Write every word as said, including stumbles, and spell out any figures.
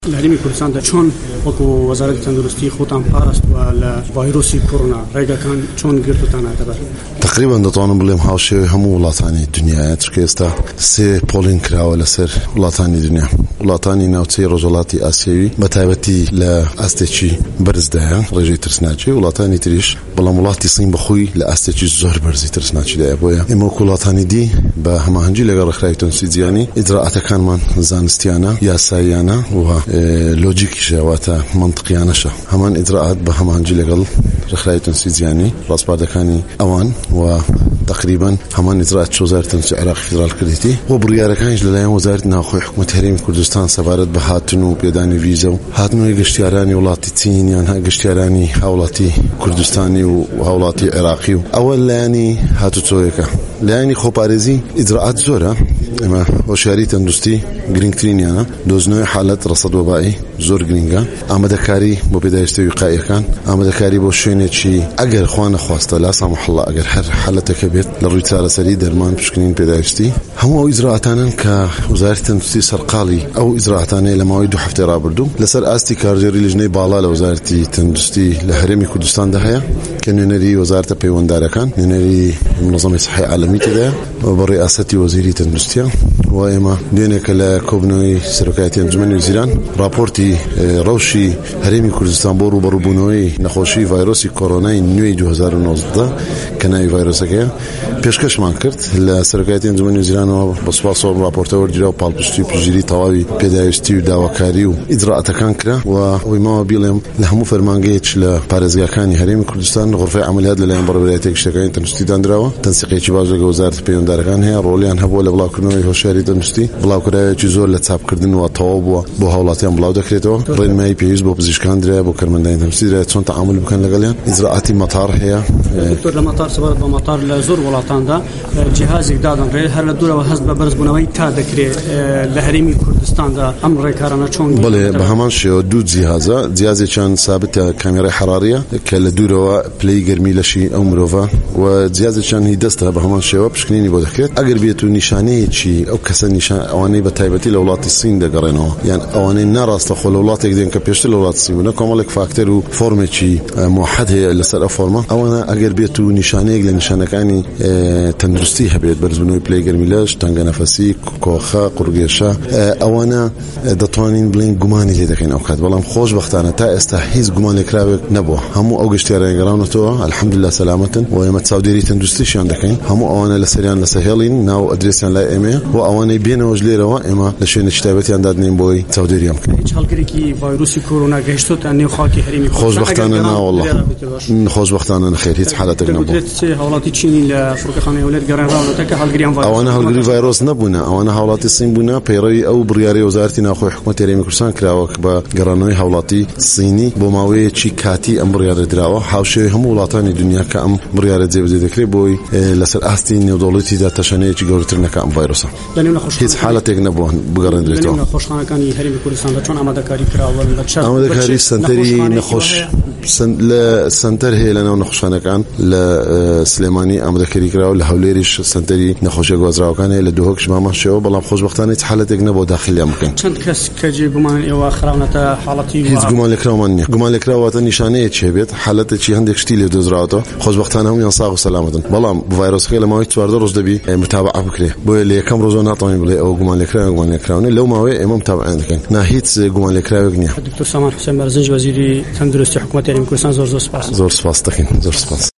لهرمی کوردستان دا چون وەکو وەزارەتی تەندروستی خۆتان پاراستووە لە ڤایرۆسی کۆڕۆنا ڕێگەکان چۆن گرتوتان دەبەر؟ تقریبا دەتوانم بڵێم هاوشێوەی هەموو وڵاتانی دنیایە، چونکە ئێستا سێ پۆلین کراوە لەسەر وڵاتانی دنیا. وڵاتانی ناوچەی ڕۆژهەڵاتی ئاسیاوی بە تایبەتی لە ئاستێکی بەرزدایە ڕێژەی ترسناچی، وڵاتانی تریش بەڵام وڵاتی سین بەخۆی لە ئاستێکی زۆر بەرزی ترسناچیدایە. بۆیە ئێمە وەکو وڵاتانی دی بە هەماهەنگی لەگەڵ ڕێکخراوی تەندروستی جیهانی ئیجراعاتەکانمان زانستیانە، یاساییانە و لۆجیکیشە، واتە منطقیانەشە. هەمان ئیجراعات بە هەماهەنگی لەگەڵ ڕێکخراوی تەندروستی جیهانی ڕاستپاردەکانی ئەوان و تقریبا هەمان ئیجراعات وەزارەتی تەندروستی عێراقی فیدراڵ کردیتی و بڕیارەکانیش لەلایەن وەزارەتی ناوخۆی حکوومەتی هەرێمی کوردستان سەبارەت بە هاتن و پێدانی ڤیزە و هاتنەوەی گەشتیارانی وڵاتی چین یان گەشتیارانی هاوڵاتی کوردستانی و هاوڵاتی عێراقی و ئەوە لایەنی هاتوچۆیەکە. لایەنی خۆپارێزی ئیجراعات زۆرە. ئێمە هۆشیاری تەندروستی گرنگترینیانە، دۆزنەوەی حالەت ڕەسەد وەبایی زۆر گرنگە، ئامادەکاری بۆ پێداویستی وقایەکان، ئامادەکاری بۆ شوێنێکی ئەگەر خوا نەخواستە لا سامحەڵڵا ئەگەر هەر حالەتێکە بێت لە ڕووی چارەسەری دەرمان پشکنین پێداویستی. هەموو ئەو ئیجراعاتانن کە وەزارەتی تەندروستی سەرقاڵی ئەو ئیجراعاتانەیە لە ماوەی دوو هەفتەی ڕابردوو لەسەر ئاستی کارژێری لیژنەی باڵا لە وەزارەتی تەندروستی لە هەرێمی کوردستاندا هەیە کە نوێنەری وەزارەتە پەیوەنددارەکان، نوێنەری منظەمەی سەحەی عالەمی تێدایە بە ڕێئاسەتی وەزیری تەندروستیە. و ئێمە دوێنێکە لە کۆبنەوەی سەرۆکایەتی ئەنجومەنی وەزیران راپۆرتی ڕەوشی هەرێمی کوردستان بۆ ڕوبەڕووبوونەوەی نەخۆشی ڤایرۆسی کۆڕۆنای نوێی دوو هەزار و نۆزدە کە ناوی ڤایرۆسەکەیە پێشکەشمان کرد لە سەرۆکایەتی ئەنجومەنی وەزیرانەوە بە سوپاس و راپۆرتە وەرگرا و پاڵپشتی و پشتگیری تەواوی پێداویستی و داواکاری و ئیجراعاتەکان کرا و ئەوەی ماوە بیڵێم لە هەموو فەرمانگەیەک لە پارێزگاکانی هەرێمی کوردستان غرفەی عەمەلیات لەلایەن بەڕێوەبەرایەتی گشتەکانی تەندروستی دانراوە. تەنسیقێکی باش لەگەڵ وەزارەتی پەیوەنددارەکان هەیە، ڕۆڵیان هەبووە لە بڵاوکردنەوەی هۆشیاری تەندروستی، بڵاوکراوێکی زۆر لە چاپکردن و تەواو بووە بۆ هاوڵاتیان بڵاو دەکرێتەوە، ڕێنمایی پێویست بۆ پزیشکان درایە، بۆ کارمەندانی تەندروستی درایە چۆن تەعامل بکەن لەگەڵیان. ئیجراعاتی مەتار هەیە. دکتۆر لە مەتار سەبارەت بە مەتار لە زۆر وڵاتاندا جیهازێک دادەنرێت هەر لە دوورەوە هەست بە بەرزبوونەوەی تا دەکرێت لە هەرێمی کوردستاندا ئەم ڕێکارانە چۆن؟ بەڵێ بە هەمان شێوە دوو جیهازە، جیهازێکیان سابتە کامێرای حەراریە کە لە دوورەوە پلەی گەرمی لەشی ئەو مرۆڤە و جیهازێکیان هی دەستە بە هەمان شێوە پشکنینی بۆ دەکرێت. ئەگەر بێت و نیشانەیەکی ئەو کەسە نیشان ئەوانەی بە تایبەتی لە وڵاتی سین دەگەڕێنەوە یان ئەوانەی ناڕاستە خۆ لە وڵاتێک دێن کە پێشتر لە وڵاتی سین بوونە، کۆمەڵێک فاکتەر و فۆرمێکی موحەد هەیە لەسەر ئەو فۆرمە. ئەوانە ئەگەر بێت و نیشانەیەک لە نیشانەکانی تەندروستی هەبێت، بەرزبوونەوەی پلەی گەرمی لەش، تەنگە نەفەسی، کۆخە، قورگێشە، ئەوانە دەتوانین بڵێن گومانی لێ دەکەین ئەو کات. بەڵام خۆشبەختانە تا ئێستا هیچ گومان لێکراوێک نەبووە. هەموو ئەو گەشتیاران گەڕاونەتەوە الحەمدوللا سەلامەتن و ئێمە چاودێری تەندروستیشیان دەکەین. هەموو ئەوانە لەسەریان لەسەهێڵین، ناو ئەدرێسیان لای ئێمەیە و ئەوانەی بێنەوەش لێرەوە ئێمە لە شوێنێکی تایبەتیان دادنین بۆی چاودێریان بکەین. هیچ هەڵگرێکی ڤایرۆسی کۆڕۆنا گەیشتوتە نێو خاکی هەرێمی کوردستان؟ خۆشبەختانە ناوەڵڵا، خۆشبەختانە نەخێر، هیچ حالەتێک نەبووە. هاوڵاتی چینی لە فڕۆکەخانەی وڵات گەڕێنراونەتە کە هەڵگریان ڤایرۆس ئەوانە هەڵگری ڤایرۆس نەبوونە، ئەوانە هاوڵاتی سین بوونە پەیڕەوی ئەو بڕیارەی وەزارەتی ناوخۆی حکوومەتی هەرێمی کوردستان کراوە کە بە گەڕانەوەی هاوڵاتی سینی بۆ ماوەیەکی کاتی ئەم بڕیارە دراوە. هاوشێوەی هەموو وڵاتانی دنیا کە ئەم بڕیارە جێبەجێ دەکرێت بۆی لەسەر ئاستی نێودەوڵەتیدا تەشەنەیەکی گەورەتر نەکە ئەم ڤایرۆسە. هیچ حالەتێک نەبووە بگەڕێنرێتەوە. نەخۆشخانەکانی هەرێمی کوردستاندا چۆن ئامادەکاری کراوە؟ ئامادەکاری سەنتەری نەخۆش لە سەنتەر هەیە لەناو نەخۆشخانەکان لە سلێمانی ئامادەکاری کراوە، لە هەولێریش سەنتەری نەخۆشیە گوازراوەکان هەیە، لە دووهۆکش مامان شێوە. بەڵام خۆشبەختانە هیچ حالەتێک نەبووە داخلیان بکەین. چەند کەس کە جێگومان ئێوە خراونەتە حاڵەتی؟ هیچ گومان لێکراومان نییە. گومان لێکراوەتە نیشانەیەکی هەبێت، حالەتێکی هەندێک شتی لێ دۆزراوەتەوە. خۆشبەختانە هەمویان ساغ و سەلامەتن. بەڵام ڤایرۆسەکە لە ماوەی چواردە ڕۆژ دەبی متابعە بکرێت. بۆیە لە یەکەم ڕۆژە ناتوانین بڵێ ئەوە گومان لێکراوە گومان لێکراونە، لەو ماوەیە ئێمە متابعەیان دەکەین. نا هیچ گومان لێکراوێک نییە. دکتۆر سامان حوسێن بەرزنج وەزیری تەندروستی حکوومەتی هەرێمی کوردستان، زۆر زۆر سپاس. زۆر سپاس دەکەین. زۆر سپاس.